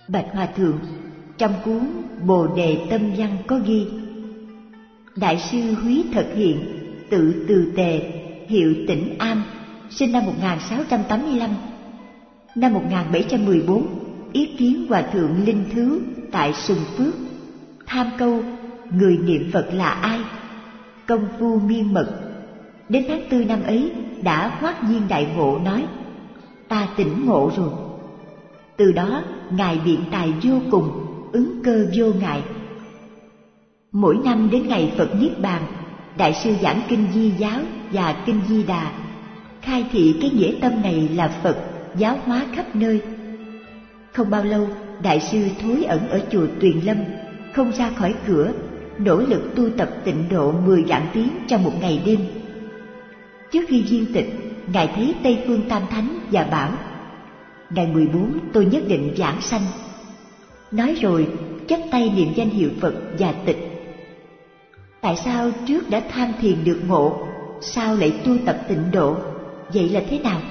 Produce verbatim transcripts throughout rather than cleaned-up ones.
Bạch Hòa Thượng, trong cuốn Bồ Đề Tâm Văn có ghi: Đại sư Húy Thật Hiện, tự Từ Tề, hiệu Tĩnh Am, sinh năm một nghìn sáu trăm tám mươi lăm. Năm một nghìn bảy trăm mười bốn, ý kiến Hòa Thượng Linh Thứ tại Sùng Phước, tham câu người niệm Phật là ai, công phu miên mật. Đến tháng tư năm ấy đã hoát nhiên đại ngộ, nói: ta tỉnh ngộ rồi. Từ đó Ngài biện tài vô cùng, ứng cơ vô ngại. Mỗi năm đến ngày Phật Niết Bàn, Đại sư giảng kinh Di Giáo và kinh Di Đà, khai thị cái nghĩa tâm này là Phật giáo hóa khắp nơi. Không bao lâu, Đại sư thối ẩn ở chùa Tuyền Lâm, không ra khỏi cửa, nỗ lực tu tập tịnh độ mười vạn tiếng trong một ngày đêm. Trước khi viên tịch, Ngài thấy Tây Phương Tam Thánh và bảo: ngày mười bốn tôi nhất định giảng sanh. Nói rồi chắp tay niệm danh hiệu Phật và tịch. Tại sao trước đã tham thiền được ngộ, sao lại tu tập tịnh độ? Vậy là thế nào?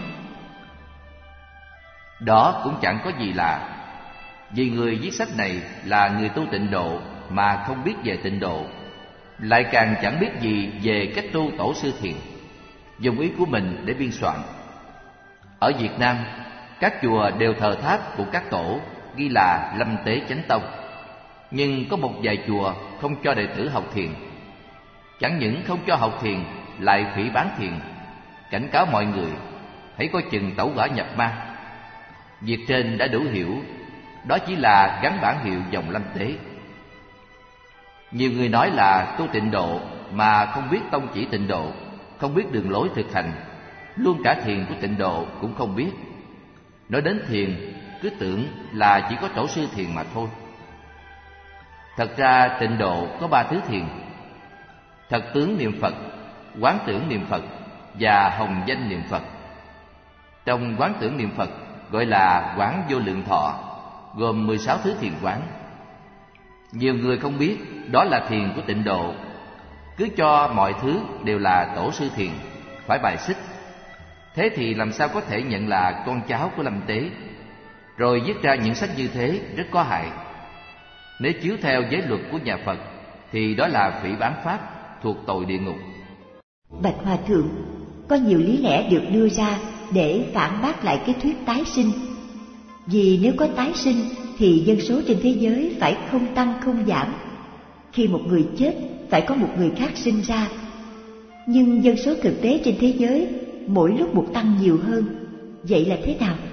Đó cũng chẳng có gì lạ, vì người viết sách này là người tu tịnh độ mà không biết về tịnh độ, lại càng chẳng biết gì về cách tu tổ sư thiền, dùng ý của mình để biên soạn. Ở Việt Nam, các chùa đều thờ tháp của các tổ ghi là Lâm Tế Chánh Tông, nhưng có một vài chùa không cho đệ tử học thiền. Chẳng những không cho học thiền, lại phỉ báng thiền, cảnh cáo mọi người hãy coi chừng tẩu hỏa nhập ma. Việc trên đã đủ hiểu, đó chỉ là gắn bản hiệu dòng Lâm Tế. Nhiều người nói là tu tịnh độ mà không biết tông chỉ tịnh độ, không biết đường lối thực hành, luôn cả thiền của tịnh độ cũng không biết. Nói đến thiền, cứ tưởng là chỉ có tổ sư thiền mà thôi. Thật ra tịnh độ có ba thứ thiền: thật tướng niệm Phật, quán tưởng niệm Phật và hồng danh niệm Phật. Trong quán tưởng niệm Phật gọi là quán vô lượng thọ, gồm mười sáu thứ thiền quán. Nhiều người không biết đó là thiền của tịnh độ, cứ cho mọi thứ đều là tổ sư thiền, phải bài xích. Thế thì làm sao có thể nhận là con cháu của Lâm Tế? Rồi viết ra những sách như thế rất có hại. Nếu chiếu theo giới luật của nhà Phật thì đó là phỉ báng pháp, thuộc tội địa ngục. Bạch Hòa Thượng, có nhiều lý lẽ được đưa ra để phản bác lại cái thuyết tái sinh. Vì nếu có tái sinh thì dân số trên thế giới phải không tăng không giảm. Khi một người chết phải có một người khác sinh ra. Nhưng dân số thực tế trên thế giới mỗi lúc một tăng nhiều hơn. Vậy là thế nào?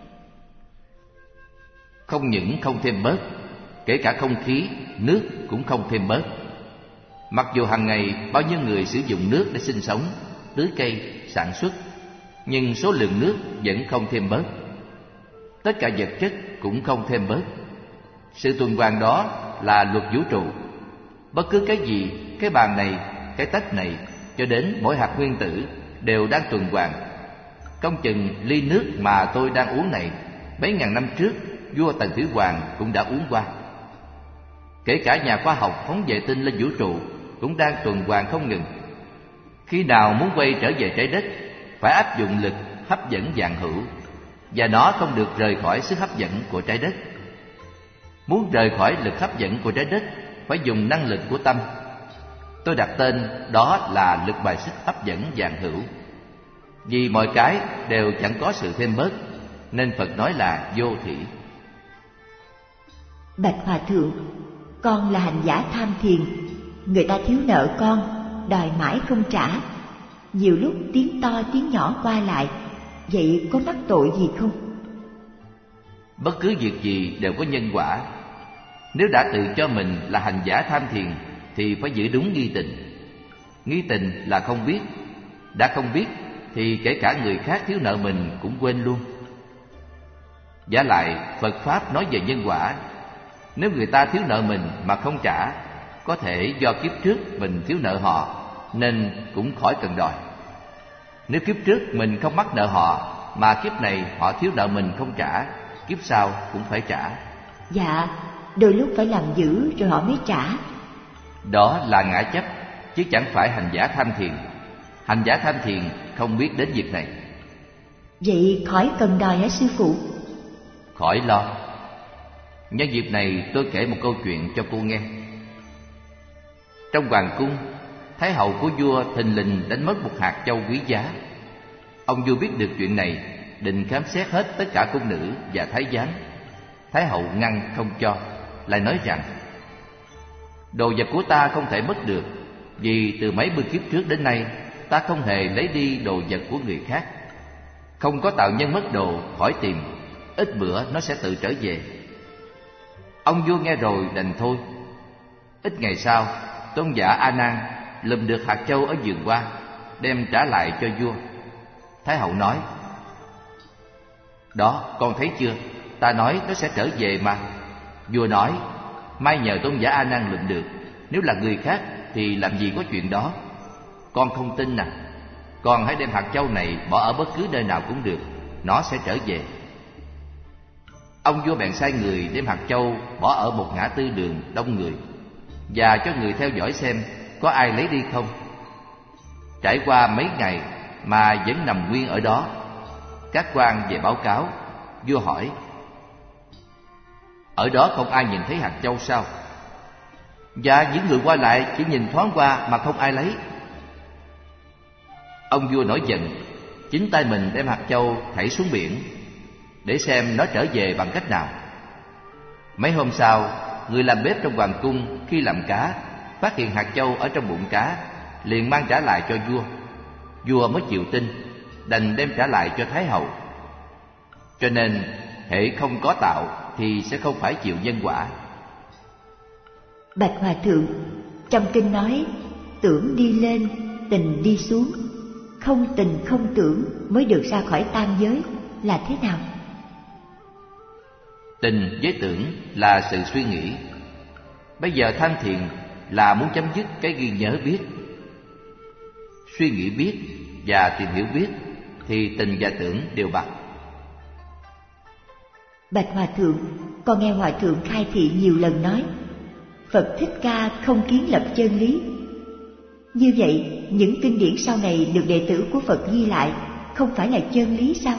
Không những không thêm bớt, kể cả không khí, nước cũng không thêm bớt. Mặc dù hàng ngày bao nhiêu người sử dụng nước để sinh sống, tưới cây, sản xuất, nhưng số lượng nước vẫn không thêm bớt. Tất cả vật chất cũng không thêm bớt. Sự tuần hoàn đó là luật vũ trụ. Bất cứ cái gì, cái bàn này, cái tách này, cho đến mỗi hạt nguyên tử đều đang tuần hoàn. Công chừng ly nước mà tôi đang uống này, mấy ngàn năm trước vua Tần Thủy Hoàng cũng đã uống qua. Kể cả nhà khoa học phóng vệ tinh lên vũ trụ cũng đang tuần hoàn không ngừng. Khi nào muốn quay trở về trái đất, phải áp dụng lực hấp dẫn vạn hữu, và nó không được rời khỏi sức hấp dẫn của trái đất. Muốn rời khỏi lực hấp dẫn của trái đất, phải dùng năng lực của tâm. Tôi đặt tên đó là lực bài xích hấp dẫn vạn hữu. Vì mọi cái đều chẳng có sự thêm bớt, nên Phật nói là vô thỉ. Bạch Hòa Thượng, con là hành giả tham thiền. Người ta thiếu nợ con, đòi mãi không trả. Nhiều lúc tiếng to tiếng nhỏ qua lại. Vậy có mắc tội gì không? Bất cứ việc gì đều có nhân quả. Nếu đã tự cho mình là hành giả tham thiền thì phải giữ đúng nghi tình. Nghi tình là không biết. Đã không biết thì kể cả người khác thiếu nợ mình cũng quên luôn. Vả lại Phật Pháp nói về nhân quả. Nếu người ta thiếu nợ mình mà không trả, có thể do kiếp trước mình thiếu nợ họ, nên cũng khỏi cần đòi. Nếu kiếp trước mình không mắc nợ họ, mà kiếp này họ thiếu nợ mình không trả, kiếp sau cũng phải trả. Dạ, đôi lúc phải làm dữ rồi họ mới trả. Đó là ngã chấp, chứ chẳng phải hành giả tham thiền. Hành giả tham thiền không biết đến việc này. Vậy khỏi cần đòi hả sư phụ? Khỏi lo. Nhân dịp này tôi kể một câu chuyện cho cô nghe. Trong hoàng cung, thái hậu của vua thình lình đánh mất một hạt châu quý giá. Ông vua biết được chuyện này, định khám xét hết tất cả cung nữ và thái giám. Thái hậu ngăn không cho, lại nói rằng: đồ vật của ta không thể mất được, vì từ mấy mươi kiếp trước đến nay ta không hề lấy đi đồ vật của người khác. Không có tạo nhân mất đồ, khỏi tìm, ít bữa nó sẽ tự trở về. Ông vua nghe rồi đành thôi. Ít ngày sau, tôn giả A Nan lùm được hạt châu ở vườn hoa, đem trả lại cho vua. Thái hậu nói: đó, con thấy chưa, ta nói nó sẽ trở về mà. Vua nói: mai nhờ tôn giả A Nan lùm được, nếu là người khác thì làm gì có chuyện đó. Con không tin à? Con hãy đem hạt châu này bỏ ở bất cứ nơi nào cũng được, nó sẽ trở về. Ông vua bèn sai người đem hạt châu bỏ ở một ngã tư đường đông người, và cho người theo dõi xem có ai lấy đi không. Trải qua mấy ngày mà vẫn nằm nguyên ở đó. Các quan về báo cáo. Vua hỏi: ở đó không ai nhìn thấy hạt châu sao? Dạ, những người qua lại chỉ nhìn thoáng qua mà không ai lấy. Ông vua nổi giận, chính tay mình đem hạt châu thảy xuống biển, để xem nó trở về bằng cách nào. Mấy hôm sau, người làm bếp trong hoàng cung khi làm cá phát hiện hạt châu ở trong bụng cá, liền mang trả lại cho vua. Vua mới chịu tin, đành đem trả lại cho thái hậu. Cho nên hễ không có tạo thì sẽ không phải chịu nhân quả. Bạch Hòa Thượng, trong kinh nói tưởng đi lên, tình đi xuống, không tình không tưởng mới được ra khỏi tam giới, là thế nào? Tình với tưởng là sự suy nghĩ. Bây giờ tham thiền là muốn chấm dứt cái ghi nhớ biết. Suy nghĩ biết và tìm hiểu biết thì tình và tưởng đều bằng. Bạch Hòa Thượng, con nghe Hòa Thượng khai thị nhiều lần nói Phật Thích Ca không kiến lập chân lý. Như vậy, những kinh điển sau này được đệ tử của Phật ghi lại không phải là chân lý sao?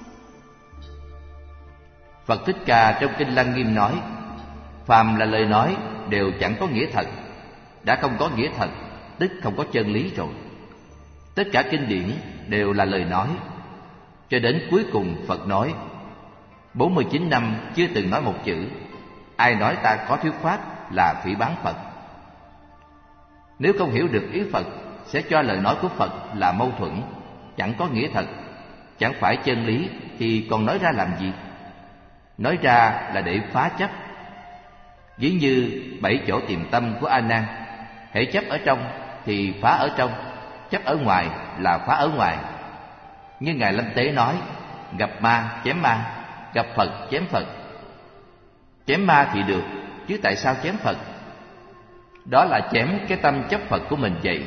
Phật Thích Ca trong Kinh Lăng Nghiêm nói: phàm là lời nói đều chẳng có nghĩa thật. Đã không có nghĩa thật, tức không có chân lý rồi. Tất cả kinh điển đều là lời nói. Cho đến cuối cùng Phật nói: bốn mươi chín năm chưa từng nói một chữ. Ai nói ta có thuyết pháp là phỉ báng Phật. Nếu không hiểu được ý Phật, sẽ cho lời nói của Phật là mâu thuẫn, chẳng có nghĩa thật, chẳng phải chân lý, thì còn nói ra làm gì? Nói ra là để phá chấp. Ví như bảy chỗ tìm tâm của A Nan, hễ chấp ở trong thì phá ở trong, chấp ở ngoài là phá ở ngoài. Như Ngài Lâm Tế nói: gặp ma chém ma, gặp Phật chém Phật. Chém ma thì được, chứ tại sao chém Phật? Đó là chém cái tâm chấp Phật của mình vậy.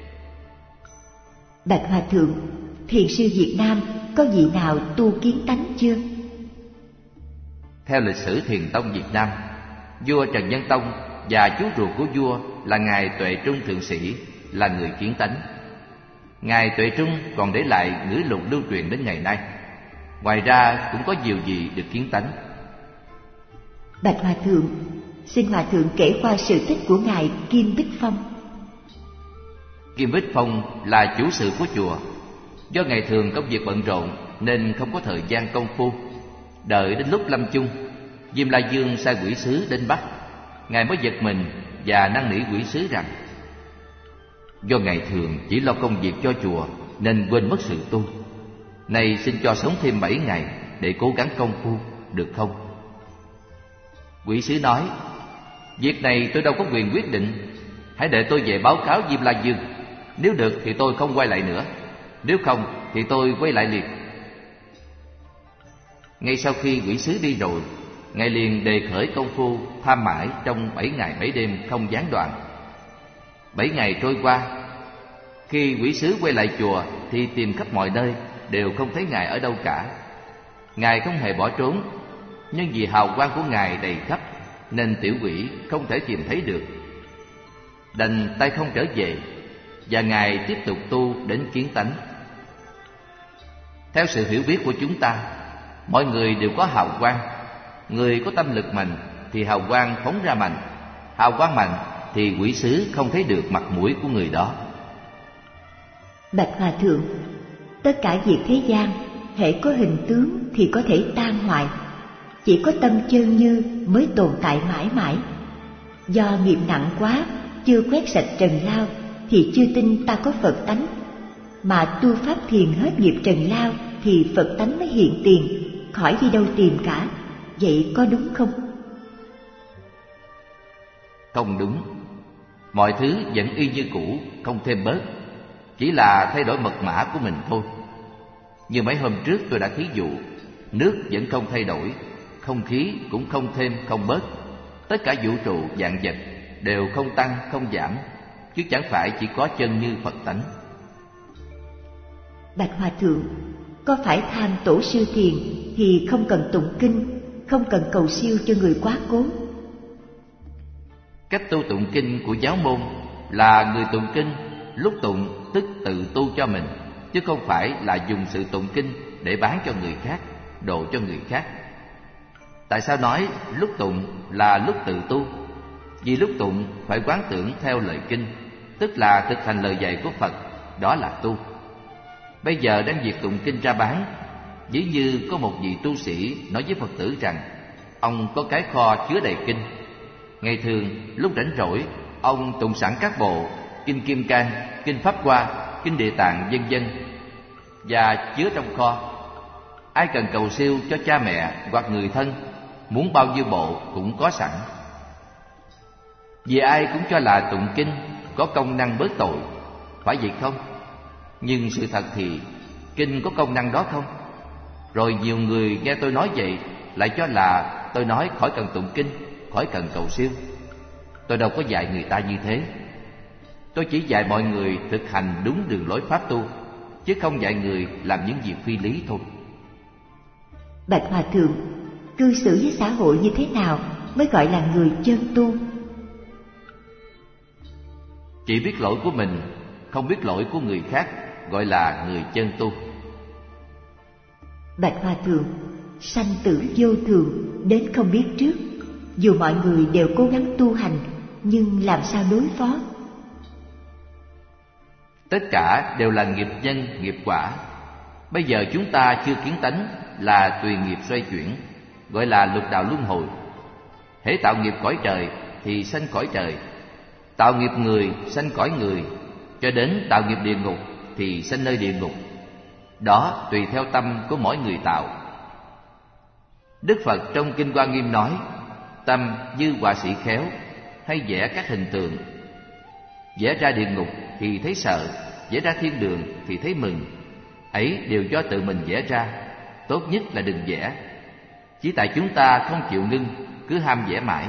Bạch Hòa Thượng, thiền sư Việt Nam có vị nào tu kiến tánh chưa? Theo lịch sử Thiền tông Việt Nam, vua Trần Nhân Tông và chú ruột của vua là Ngài Tuệ Trung Thượng Sĩ là người kiến tánh. Ngài Tuệ Trung còn để lại ngữ lục lưu truyền đến ngày nay. Ngoài ra cũng có nhiều gì được kiến tánh. Bạch Hòa Thượng, xin Hòa Thượng kể qua sự tích của Ngài Kim Bích Phong. Kim Bích Phong là chủ sự của chùa. Do ngày thường công việc bận rộn nên không có thời gian công phu. Đợi đến lúc lâm chung, Diêm La Dương sai quỷ sứ đến bắt. Ngài mới giật mình và năn nỉ quỷ sứ rằng: do ngày thường chỉ lo công việc cho chùa nên quên mất sự tu. Nay xin cho sống thêm bảy ngày để cố gắng công phu, được không? Quỷ sứ nói: việc này tôi đâu có quyền quyết định. Hãy để tôi về báo cáo Diêm La Dương. Nếu được thì tôi không quay lại nữa, nếu không thì tôi quay lại liền. Ngay sau khi quỷ sứ đi rồi, Ngài liền đề khởi công phu tham mãi trong bảy ngày bảy đêm không gián đoạn. Bảy ngày trôi qua, khi quỷ sứ quay lại chùa thì tìm khắp mọi nơi đều không thấy Ngài ở đâu cả. Ngài không hề bỏ trốn, nhưng vì hào quang của Ngài đầy khắp nên tiểu quỷ không thể tìm thấy được. Đành tay không trở về, và Ngài tiếp tục tu đến kiến tánh. Theo sự hiểu biết của chúng ta, mọi người đều có hào quang, Người có tâm lực mạnh thì hào quang phóng ra mạnh, hào quang mạnh thì quỷ sứ không thấy được mặt mũi của người đó. Bạch Hòa Thượng, tất cả việc thế gian hễ có hình tướng thì có thể tan hoại, chỉ có tâm chân như mới tồn tại mãi mãi. Do nghiệp nặng quá, chưa quét sạch trần lao thì chưa tin ta có Phật tánh, mà tu pháp thiền hết nghiệp trần lao thì Phật tánh mới hiện tiền, khỏi đi đâu tìm cả. Vậy có đúng không? Không đúng. Mọi thứ vẫn y như cũ, không thêm bớt, chỉ là thay đổi mật mã của mình thôi. Như mấy hôm trước tôi đã thí dụ, nước vẫn không thay đổi, không khí cũng không thêm không bớt. Tất cả vũ trụ vạn vật đều không tăng không giảm, chứ chẳng phải chỉ có chân như Phật tánh. Bạch Hòa Thượng, có phải tham tổ sư thiền thì không cần tụng kinh, không cần cầu siêu cho người quá cố? Cách tu tụng kinh của giáo môn là người tụng kinh lúc tụng tức tự tu cho mình, chứ không phải là dùng sự tụng kinh để bán cho người khác, độ cho người khác. Tại sao nói lúc tụng là lúc tự tu? Vì lúc tụng phải quán tưởng theo lời kinh, tức là thực hành lời dạy của Phật, đó là tu. Bây giờ đang việc tụng kinh ra bán, ví như có một vị tu sĩ nói với Phật tử rằng ông có cái kho chứa đầy kinh. Ngày thường lúc rảnh rỗi, ông tụng sẵn các bộ kinh Kim Cang, kinh Pháp Hoa, kinh Địa Tạng vân vân và chứa trong kho. Ai cần cầu siêu cho cha mẹ hoặc người thân, muốn bao nhiêu bộ cũng có sẵn. Vì ai cũng cho là tụng kinh có công năng bớt tội, phải vậy không? Nhưng sự thật thì kinh có công năng đó không? Rồi nhiều người nghe tôi nói vậy lại cho là tôi nói khỏi cần tụng kinh, khỏi cần cầu siêu. Tôi đâu có dạy người ta như thế. Tôi chỉ dạy mọi người thực hành đúng đường lối pháp tu, chứ không dạy người làm những việc phi lý thôi. Bạch Hòa Thượng, cư xử với xã hội như thế nào mới gọi là người chân tu? Chỉ biết lỗi của mình, không biết lỗi của người khác, gọi là người chân tu. Bạch Hòa Thượng, sanh tử vô thường, đến không biết trước. Dù mọi người đều cố gắng tu hành, nhưng làm sao đối phó? Tất cả đều là nghiệp nhân, nghiệp quả. Bây giờ chúng ta chưa kiến tánh là tùy nghiệp xoay chuyển, gọi là lục đạo luân hồi. Hễ tạo nghiệp cõi trời thì sanh cõi trời, tạo nghiệp người sanh cõi người, cho đến tạo nghiệp địa ngục thì sanh nơi địa ngục. Đó tùy theo tâm của mỗi người tạo. Đức Phật trong Kinh Hoa Nghiêm nói, tâm như họa sĩ khéo, hay vẽ các hình tượng. Vẽ ra địa ngục thì thấy sợ, vẽ ra thiên đường thì thấy mừng. Ấy đều do tự mình vẽ ra, tốt nhất là đừng vẽ. Chỉ tại chúng ta không chịu ngưng, cứ ham vẽ mãi.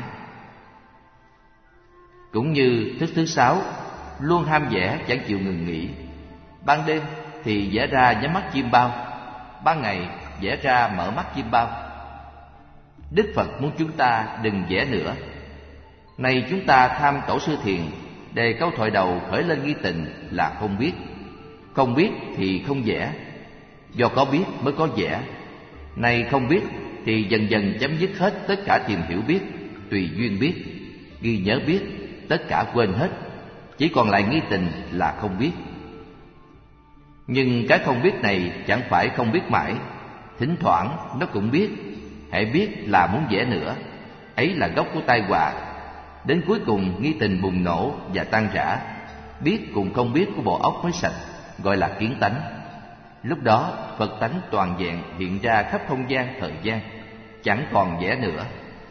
Cũng như thức thứ sáu, luôn ham vẽ chẳng chịu ngừng nghỉ. Ban đêm thì vẽ ra nhắm mắt chim bao, ban ngày vẽ ra mở mắt chim bao. Đức Phật muốn chúng ta đừng vẽ nữa. Này chúng ta tham tổ sư thiền, đề câu thoại đầu khởi lên nghi tình là không biết. Không biết thì không vẽ, do có biết mới có vẽ. Này không biết thì dần dần chấm dứt hết tất cả tìm hiểu biết, tùy duyên biết, ghi nhớ biết, tất cả quên hết, chỉ còn lại nghi tình là không biết. Nhưng cái không biết này chẳng phải không biết mãi, thỉnh thoảng nó cũng biết. Hãy biết là muốn vẽ nữa, ấy là gốc của tai họa. Đến cuối cùng nghi tình bùng nổ và tan rã, biết cùng không biết của bộ óc mới sạch, gọi là kiến tánh. Lúc đó Phật tánh toàn vẹn hiện ra khắp không gian thời gian, chẳng còn vẽ nữa.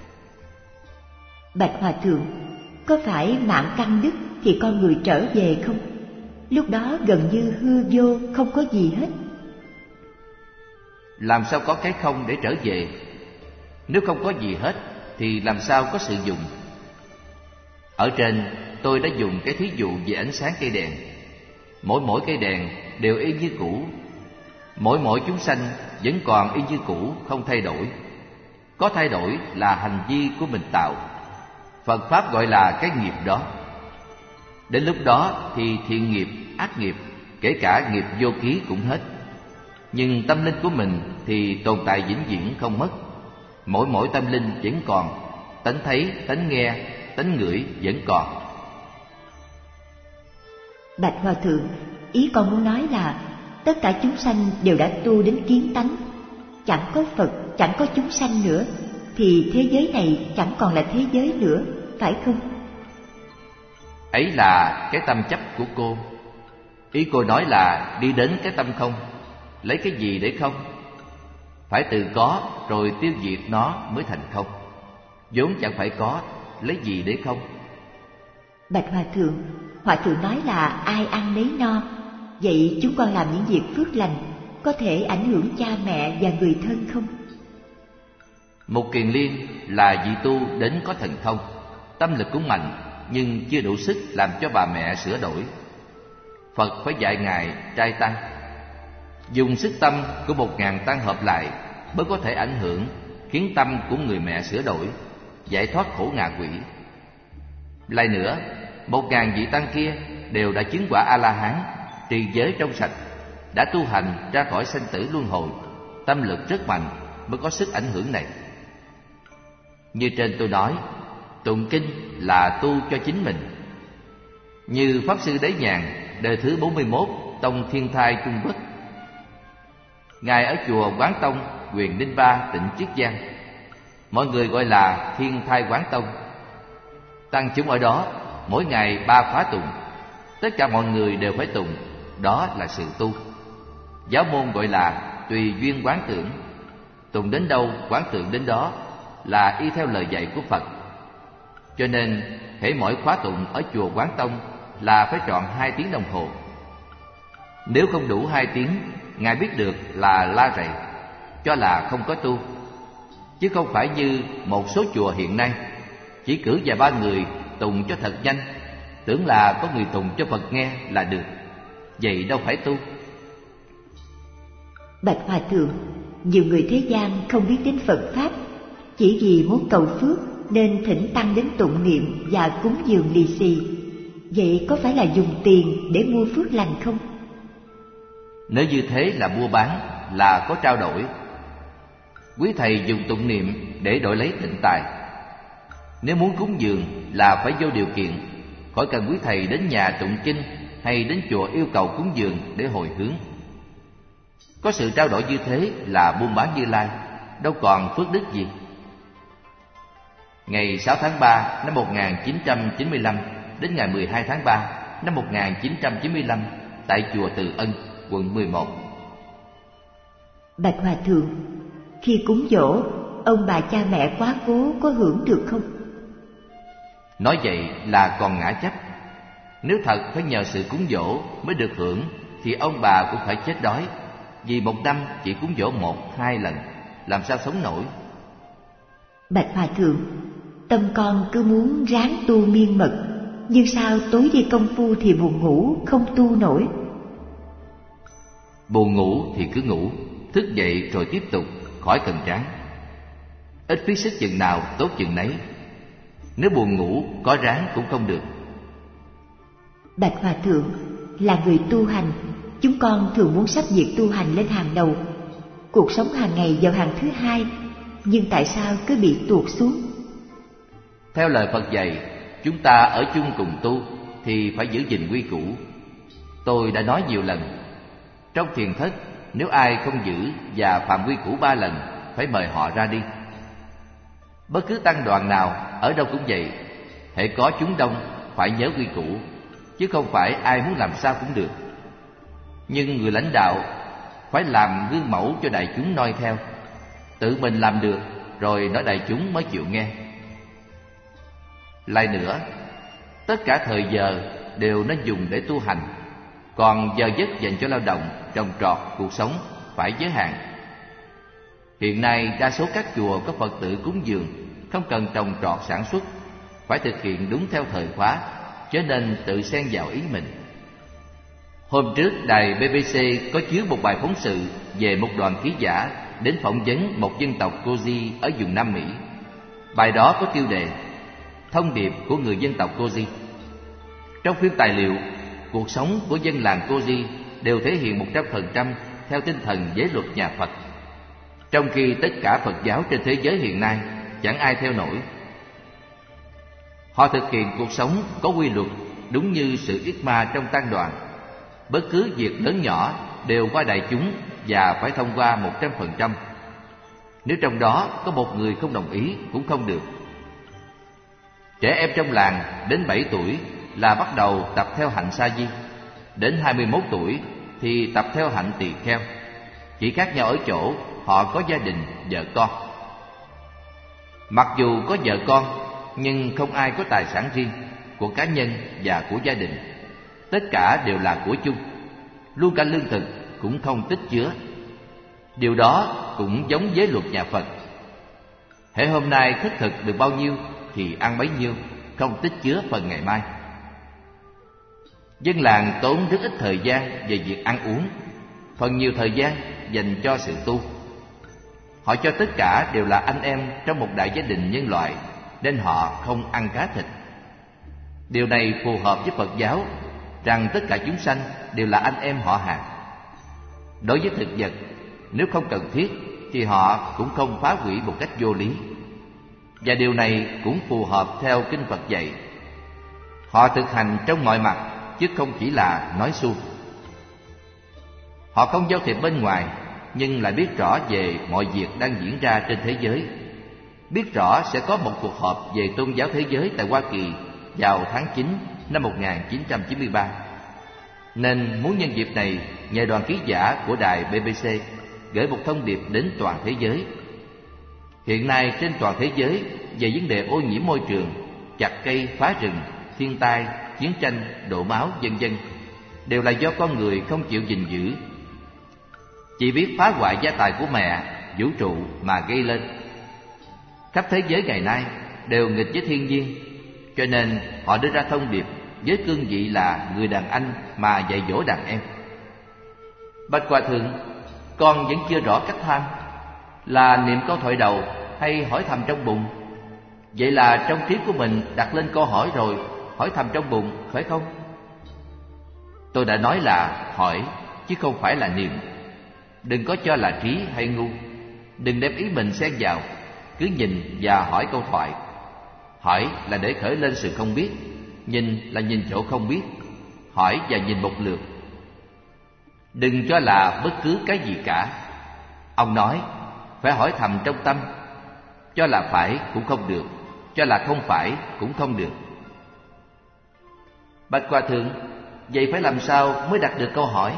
Bạch Hòa Thượng, có phải mạng căn đứt thì con người trở về không? Lúc đó gần như hư vô, không có gì hết. Làm sao có cái không để trở về? Nếu không có gì hết thì làm sao có sự dùng? Ở trên tôi đã dùng cái thí dụ về ánh sáng cây đèn. Mỗi mỗi cây đèn đều y như cũ, mỗi mỗi chúng sanh vẫn còn y như cũ, không thay đổi. Có thay đổi là hành vi của mình tạo. Phật Pháp gọi là cái nghiệp đó. Đến lúc đó thì thiện nghiệp, ác nghiệp, kể cả nghiệp vô ký cũng hết. Nhưng tâm linh của mình thì tồn tại vĩnh viễn không mất. mỗi mỗi tâm linh vẫn còn, tánh thấy, tánh nghe, tánh ngửi vẫn còn. Bạch Hòa Thượng, ý con muốn nói là tất cả chúng sanh đều đã tu đến kiến tánh, chẳng có Phật, chẳng có chúng sanh nữa, thì thế giới này chẳng còn là thế giới nữa, phải không? Ấy là cái tâm chấp của cô. Ý cô nói là đi đến cái tâm không, lấy cái gì để không? Phải từ có rồi tiêu diệt nó mới thành không. Vốn chẳng phải có, lấy gì để không? Bạch Hòa Thượng, Hòa Thượng nói là ai ăn nấy no. Vậy chúng con làm những việc phước lành có thể ảnh hưởng cha mẹ và người thân không? Một Kiền Liên là vị tu đến có thần thông, tâm lực cũng mạnh, nhưng chưa đủ sức làm cho bà mẹ sửa đổi. Phật phải dạy ngài trai tăng, dùng sức tâm của một ngàn tăng hợp lại mới có thể ảnh hưởng, khiến tâm của người mẹ sửa đổi, giải thoát khổ ngạ quỷ. Lại nữa, một ngàn vị tăng kia đều đã chứng quả A-la-hán, trì giới trong sạch, đã tu hành ra khỏi sanh tử luân hồi, tâm lực rất mạnh mới có sức ảnh hưởng này. Như trên tôi nói, tụng kinh là tu cho chính mình. Như Pháp Sư Đế Nhàn, đời thứ bốn mươi mốt, tông Thiên Thai Trung Quốc. Ngài ở chùa Quán Tông, huyện Ninh Ba, tỉnh Chiết Giang. Mọi người gọi là Thiên Thai Quán Tông. Tăng chúng ở đó mỗi ngày ba khóa tụng, tất cả mọi người đều phải tụng, đó là sự tu. Giáo môn gọi là tùy duyên quán tưởng, tụng đến đâu quán tưởng đến đó, là y theo lời dạy của Phật. Cho nên hễ mỗi khóa tụng ở chùa Quán Tông là phải trọn hai tiếng đồng hồ. Nếu không đủ hai tiếng, ngài biết được là la rầy, cho là không có tu. Chứ không phải như một số chùa hiện nay, chỉ cử vài ba người tụng cho thật nhanh, tưởng là có người tụng cho Phật nghe là được. Vậy đâu phải tu. Bạch Hòa Thượng, nhiều người thế gian không biết đến Phật Pháp, chỉ vì muốn cầu phước nên thỉnh tăng đến tụng niệm và cúng dường lì xì. Vậy có phải là dùng tiền để mua phước lành không? Nếu như thế là mua bán, là có trao đổi. Quý thầy dùng tụng niệm để đổi lấy tịnh tài. Nếu muốn cúng dường là phải vô điều kiện, khỏi cần quý thầy đến nhà tụng kinh hay đến chùa yêu cầu cúng dường để hồi hướng. Có sự trao đổi như thế là buôn bán Như Lai, đâu còn phước đức gì. Ngày sáu tháng ba năm một nghìn chín trăm chín mươi lăm đến ngày mười hai tháng ba năm một nghìn chín trăm chín mươi lăm tại chùa Từ Ân, quận mười một. Bạch Hòa Thượng, khi cúng giỗ, ông bà cha mẹ quá cố có hưởng được không? Nói vậy là còn ngã chấp. Nếu thật phải nhờ sự cúng giỗ mới được hưởng, thì ông bà cũng phải chết đói, vì một năm chỉ cúng giỗ một, hai lần, làm sao sống nổi. Bạch Hòa Thượng, tâm con cứ muốn ráng tu miên mật, nhưng sao tối đi công phu thì buồn ngủ, không tu nổi. Buồn ngủ thì cứ ngủ, thức dậy rồi tiếp tục, khỏi cần ráng. Ít phí sức chừng nào tốt chừng nấy. Nếu buồn ngủ có ráng cũng không được. Bạch Hòa Thượng, là người tu hành, chúng con thường muốn sắp việc tu hành lên hàng đầu, cuộc sống hàng ngày vào hàng thứ hai, nhưng tại sao cứ bị tuột xuống? Theo lời Phật dạy, chúng ta ở chung cùng tu thì phải giữ gìn quy củ. Tôi đã nói nhiều lần, trong thiền thất nếu ai không giữ và phạm quy củ ba lần, phải mời họ ra đi. Bất cứ tăng đoàn nào ở đâu cũng vậy, hễ có chúng đông phải nhớ quy củ, chứ không phải ai muốn làm sao cũng được. Nhưng người lãnh đạo phải làm gương mẫu cho đại chúng noi theo. Tự mình làm được rồi nói đại chúng mới chịu nghe. Lại nữa, tất cả thời giờ đều nên dùng để tu hành, còn giờ giấc dành cho lao động, trồng trọt, cuộc sống phải giới hạn. Hiện nay đa số các chùa có Phật tử cúng dường, không cần trồng trọt sản xuất, phải thực hiện đúng theo thời khóa, chớ nên tự xen vào ý mình. Hôm trước đài bê bê xê có chiếu một bài phóng sự về một đoàn ký giả đến phỏng vấn một dân tộc Kogi ở vùng Nam Mỹ. Bài đó có tiêu đề Thông điệp của người dân tộc Kogi. Trong phim tài liệu, cuộc sống của dân làng Kogi đều thể hiện một trăm phần trăm theo tinh thần giới luật nhà Phật. trong khi tất cả Phật giáo trên thế giới hiện nay chẳng ai theo nổi. Họ thực hiện cuộc sống có quy luật đúng như sự yết ma trong tăng đoàn. Bất cứ việc lớn nhỏ đều qua đại chúng và phải thông qua một trăm phần trăm. Nếu trong đó có một người không đồng ý cũng không được. Trẻ em trong làng đến bảy tuổi là bắt đầu tập theo hạnh sa di, đến hai mươi mốt tuổi thì tập theo hạnh tỳ kheo. Chỉ khác nhau ở chỗ họ có gia đình, vợ con. Mặc dù có vợ con, nhưng không ai có tài sản riêng, của cá nhân và của gia đình. Tất cả đều là của chung. Luôn cả lương thực cũng không tích chứa. Điều đó cũng giống với luật nhà Phật. Hễ hôm nay khất thực được bao nhiêu thì ăn bấy nhiêu, không tích chứa phần ngày mai. Dân làng tốn rất ít thời gian về việc ăn uống, phần nhiều thời gian dành cho sự tu. Họ cho tất cả đều là anh em trong một đại gia đình nhân loại, nên họ không ăn cá thịt. Điều này phù hợp với Phật giáo, rằng tất cả chúng sanh đều là anh em họ hàng. Đối với thực vật, nếu không cần thiết thì họ cũng không phá hủy một cách vô lý. Và điều này cũng phù hợp theo kinh Phật dạy. Họ thực hành trong mọi mặt, chứ không chỉ là nói suông. Họ không giao thiệp bên ngoài, nhưng lại biết rõ về mọi việc đang diễn ra trên thế giới. Biết rõ sẽ có một cuộc họp về tôn giáo thế giới tại Hoa Kỳ vào tháng chín năm một nghìn chín trăm chín mươi ba. Nên muốn nhân dịp này nhờ đoàn ký giả của đài B B C gửi một thông điệp đến toàn thế giới. Hiện nay trên toàn thế giới về vấn đề ô nhiễm môi trường, chặt cây, phá rừng, thiên tai, chiến tranh, đổ máu, vân vân đều là do con người không chịu gìn giữ. Chỉ biết phá hoại gia tài của mẹ, vũ trụ mà gây lên. Khắp thế giới ngày nay đều nghịch với thiên nhiên, cho nên họ đưa ra thông điệp với cương vị là người đàn anh mà dạy dỗ đàn em. Bạch Hòa Thượng, con vẫn chưa rõ cách than, là niệm câu thoại đầu hay hỏi thầm trong bụng? Vậy là trong trí của mình đặt lên câu hỏi rồi, hỏi thầm trong bụng, phải không? Tôi đã nói là hỏi, chứ không phải là niệm. Đừng có cho là trí hay ngu. Đừng đem ý mình xen vào, cứ nhìn và hỏi câu thoại. Hỏi là để khởi lên sự không biết, nhìn là nhìn chỗ không biết. Hỏi và nhìn một lượt. Đừng cho là bất cứ cái gì cả. Ông nói phải hỏi thầm trong tâm. Cho là phải cũng không được, cho là không phải cũng không được. Bạch Hòa Thượng, vậy phải làm sao mới đặt được câu hỏi?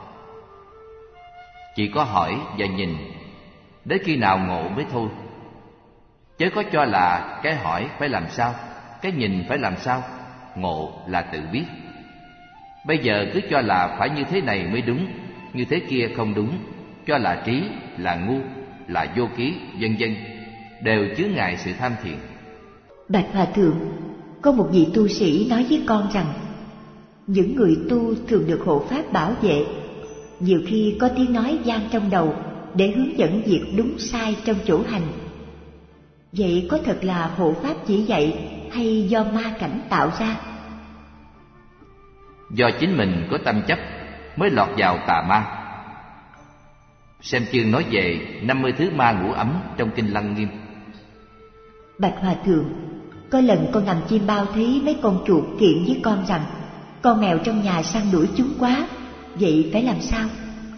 Chỉ có hỏi và nhìn, đến khi nào ngộ mới thôi. Chớ có cho là cái hỏi phải làm sao, cái nhìn phải làm sao, ngộ là tự biết. Bây giờ cứ cho là phải như thế này mới đúng, như thế kia không đúng, cho là trí, là ngu, là vô ký, vân vân, đều chứa ngại sự tham thiền. Bạch Hòa Thượng, có một vị tu sĩ nói với con rằng những người tu thường được hộ pháp bảo vệ. Nhiều khi có tiếng nói vang trong đầu để hướng dẫn việc đúng sai trong chỗ hành. Vậy có thật là hộ pháp chỉ dạy hay do ma cảnh tạo ra? Do chính mình có tâm chấp mới lọt vào tà ma. Xem chương nói về năm mươi thứ ma ngũ ấm trong kinh Lăng Nghiêm. Bạch Hòa Thượng, có lần con nằm chim bao thấy mấy con chuột kiện với con rằng con mèo trong nhà săn đuổi chúng quá, vậy phải làm sao?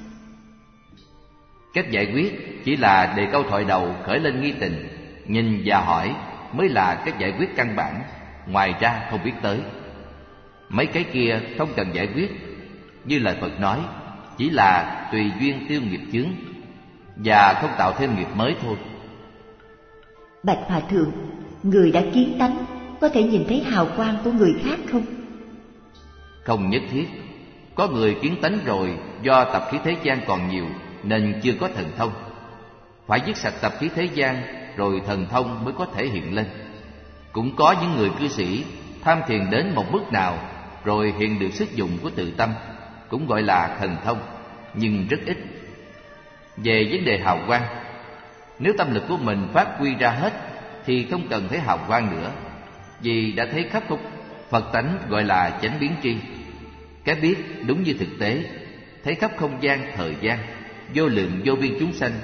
Cách giải quyết chỉ là đề câu thoại đầu khởi lên nghi tình, nhìn và hỏi mới là cách giải quyết căn bản, ngoài ra không biết tới. Mấy cái kia không cần giải quyết, như lời Phật nói, chỉ là tùy duyên tiêu nghiệp chướng và không tạo thêm nghiệp mới thôi. Bạch Hòa Thượng, người đã kiến tánh có thể nhìn thấy hào quang của người khác không? Không nhất thiết. Có người kiến tánh rồi, do tập khí thế gian còn nhiều nên chưa có thần thông. Phải dứt sạch tập khí thế gian rồi thần thông mới có thể hiện lên. Cũng có những người cư sĩ tham thiền đến một mức nào rồi hiện được sức dụng của tự tâm, cũng gọi là thần thông, nhưng rất ít. Về vấn đề hào quang, nếu tâm lực của mình phát huy ra hết thì không cần thấy hào quang nữa, vì đã thấy khắp phục. Phật tánh gọi là chánh biến tri, cái biết đúng như thực tế, thấy khắp không gian thời gian, vô lượng vô biên chúng sanh,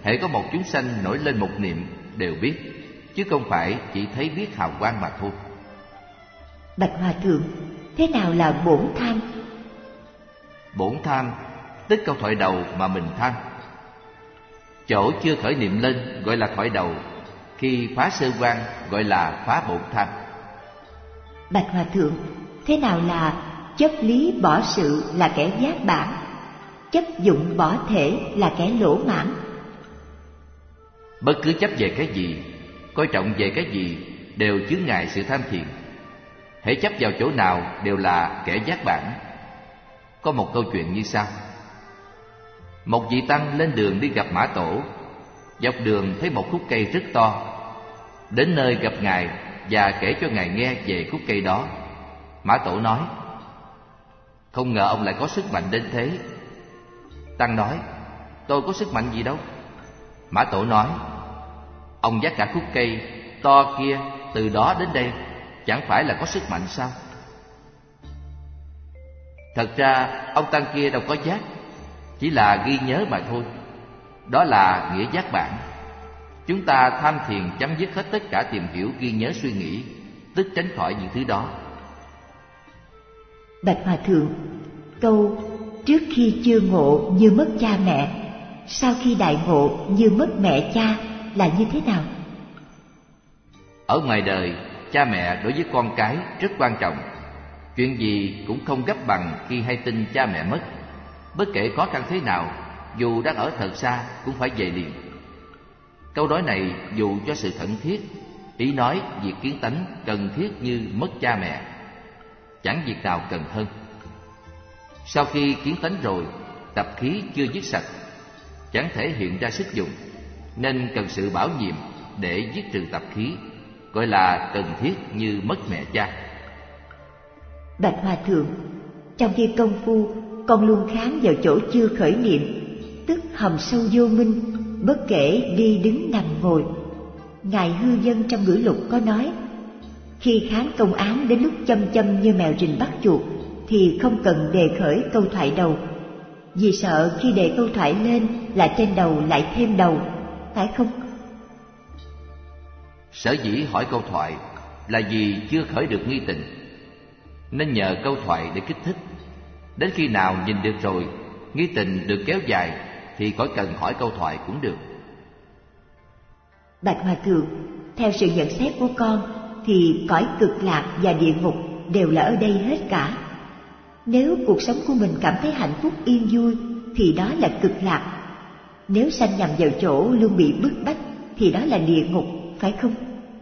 hễ có một chúng sanh nổi lên một niệm đều biết, chứ không phải chỉ thấy biết hào quang mà thôi. Bạch Hòa Thượng, thế nào là bổn tham? Bổn tham tức câu thoại đầu mà mình tham. Chỗ chưa khởi niệm lên gọi là thoại đầu, khi phá sơ quan gọi là phá bổn tham. Bạch Hòa Thượng, thế nào là chấp lý bỏ sự là kẻ giác bản, chấp dụng bỏ thể là kẻ lỗ mãn? Bất cứ chấp về cái gì, coi trọng về cái gì đều chướng ngại sự tham thiền. Hễ chấp vào chỗ nào đều là kẻ giác bản. Có một câu chuyện như sau. Một vị tăng lên đường đi gặp Mã Tổ. Dọc đường thấy một khúc cây rất to. Đến nơi gặp Ngài và kể cho Ngài nghe về khúc cây đó. Mã Tổ nói: không ngờ ông lại có sức mạnh đến thế. Tăng nói: tôi có sức mạnh gì đâu. Mã Tổ nói: ông dắt cả khúc cây to kia từ đó đến đây, chẳng phải là có sức mạnh sao? Thật ra ông tăng kia đâu có giác, chỉ là ghi nhớ mà thôi. Đó là nghĩa giác bản. Chúng ta tham thiền chấm dứt hết tất cả tìm hiểu, ghi nhớ, suy nghĩ, tức tránh khỏi những thứ đó. Bạch Hòa Thượng, câu trước khi chưa ngộ như mất cha mẹ, sau khi đại ngộ như mất mẹ cha là như thế nào? Ở ngoài đời, cha mẹ đối với con cái rất quan trọng. Chuyện gì cũng không gấp bằng khi hay tin cha mẹ mất. Bất kể khó khăn thế nào, dù đang ở thật xa cũng phải về liền. Câu nói này dù cho sự khẩn thiết, ý nói việc kiến tánh cần thiết như mất cha mẹ, chẳng việc nào cần hơn. Sau khi kiến tánh rồi, tập khí chưa dứt sạch, chẳng thể hiện ra sức dụng, nên cần sự bảo nhiệm để dứt trừ tập khí, gọi là cần thiết như mất mẹ cha. Bạch Hòa Thượng, trong khi công phu con luôn kháng vào chỗ chưa khởi niệm, tức hầm sâu vô minh, bất kể đi đứng nằm ngồi. Ngài Hư Dân trong ngữ lục có nói: khi kháng công án đến lúc châm châm như mèo rình bắt chuột thì không cần đề khởi câu thoại đầu, vì sợ khi đề câu thoại lên là trên đầu lại thêm đầu, phải không? Sở dĩ hỏi câu thoại là vì chưa khởi được nghi tịnh, nên nhờ câu thoại để kích thích. Đến khi nào nhìn được rồi, nghi tịnh được kéo dài, thì khỏi cần hỏi câu thoại cũng được. Bạch Hòa Thượng, theo sự nhận xét của con thì cõi cực lạc và địa ngục đều là ở đây hết cả. Nếu cuộc sống của mình cảm thấy hạnh phúc yên vui thì đó là cực lạc. Nếu sanh nhầm vào chỗ luôn bị bức bách thì đó là địa ngục, phải không?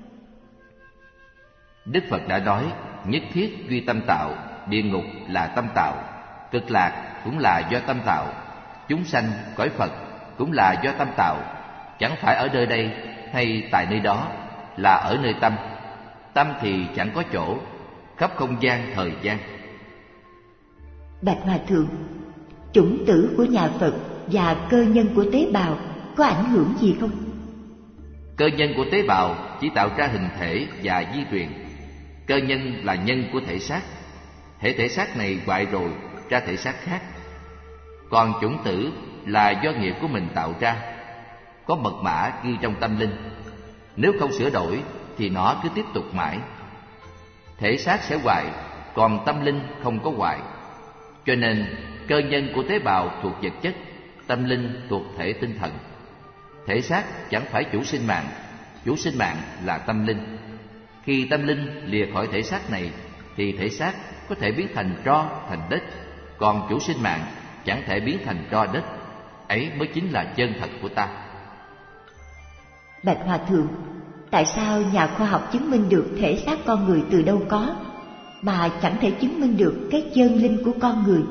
Đức Phật đã nói: nhất thiết duy tâm tạo, địa ngục là tâm tạo, cực lạc cũng là do tâm tạo, chúng sanh cõi Phật cũng là do tâm tạo, chẳng phải ở nơi đây hay tại nơi đó, là ở nơi tâm. Tâm thì chẳng có chỗ, khắp không gian thời gian. Bạch Hòa Thượng, chủng tử của nhà Phật và cơ nhân của tế bào có ảnh hưởng gì không? Cơ nhân của tế bào chỉ tạo ra hình thể và di truyền. Cơ nhân là nhân của thể xác. Hễ thể xác này hoại rồi, ra thể xác khác. Còn chủng tử là do nghiệp của mình tạo ra, có mật mã ghi trong tâm linh. Nếu không sửa đổi thì nó cứ tiếp tục mãi. Thể xác sẽ hoại, còn tâm linh không có hoại. Cho nên cơ nhân của tế bào thuộc vật chất, tâm linh thuộc thể tinh thần. Thể xác chẳng phải chủ sinh mạng, chủ sinh mạng là tâm linh. Khi tâm linh lìa khỏi thể xác này thì thể xác có thể biến thành tro, thành đất. Còn chủ sinh mạng chẳng thể biến thành tro đất. Ấy mới chính là chân thật của ta. Bạch Hòa Thượng, tại sao nhà khoa học chứng minh được thể xác con người từ đâu có, mà chẳng thể chứng minh được cái chân linh của con người?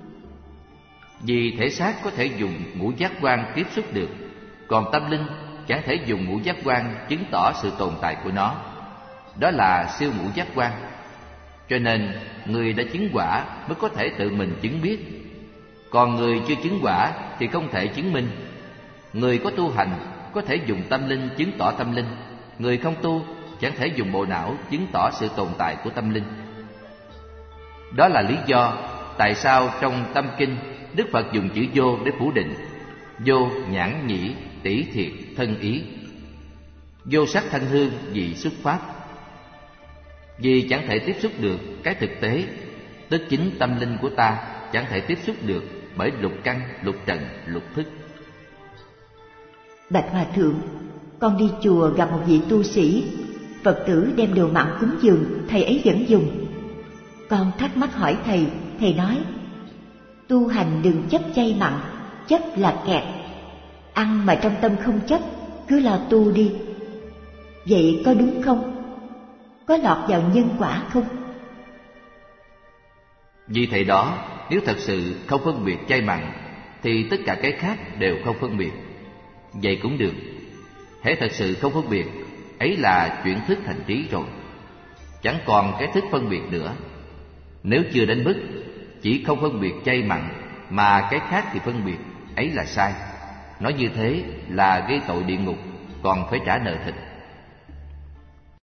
Vì thể xác có thể dùng ngũ giác quan tiếp xúc được, còn tâm linh chẳng thể dùng ngũ giác quan chứng tỏ sự tồn tại của nó. Đó là siêu ngũ giác quan. Cho nên người đã chứng quả mới có thể tự mình chứng biết. Còn người chưa chứng quả thì không thể chứng minh. Người có tu hành có thể dùng tâm linh chứng tỏ tâm linh. Người không tu chẳng thể dùng bộ não chứng tỏ sự tồn tại của tâm linh. Đó là lý do tại sao trong Tâm Kinh Đức Phật dùng chữ vô để phủ định. vô nhãn nhĩ tỷ thiệt thân ý, vô sắc thanh hương vị xuất pháp. Vì chẳng thể tiếp xúc được cái thực tế, tức chính tâm linh của ta chẳng thể tiếp xúc được bởi lục căn, lục trần, lục thức. Bạch Hòa Thượng, con đi chùa gặp một vị tu sĩ, Phật tử đem đồ mặn cúng dường, thầy ấy vẫn dùng. Con thắc mắc hỏi thầy, thầy nói tu hành đừng chấp chay mặn, chấp là kẹt. Ăn mà trong tâm không chấp, cứ lo tu đi. Vậy có đúng không? Có lọt vào nhân quả không? Vì thầy đó, nếu thật sự không phân biệt chay mặn thì tất cả cái khác đều không phân biệt. Vậy cũng được. Hễ thật sự không phân biệt, ấy là chuyển thức thành trí rồi, chẳng còn cái thức phân biệt nữa. Nếu chưa đến mức chỉ không phân biệt chay mặn mà cái khác thì phân biệt, ấy là sai. Nói như thế là gây tội địa ngục, còn phải trả nợ thịt.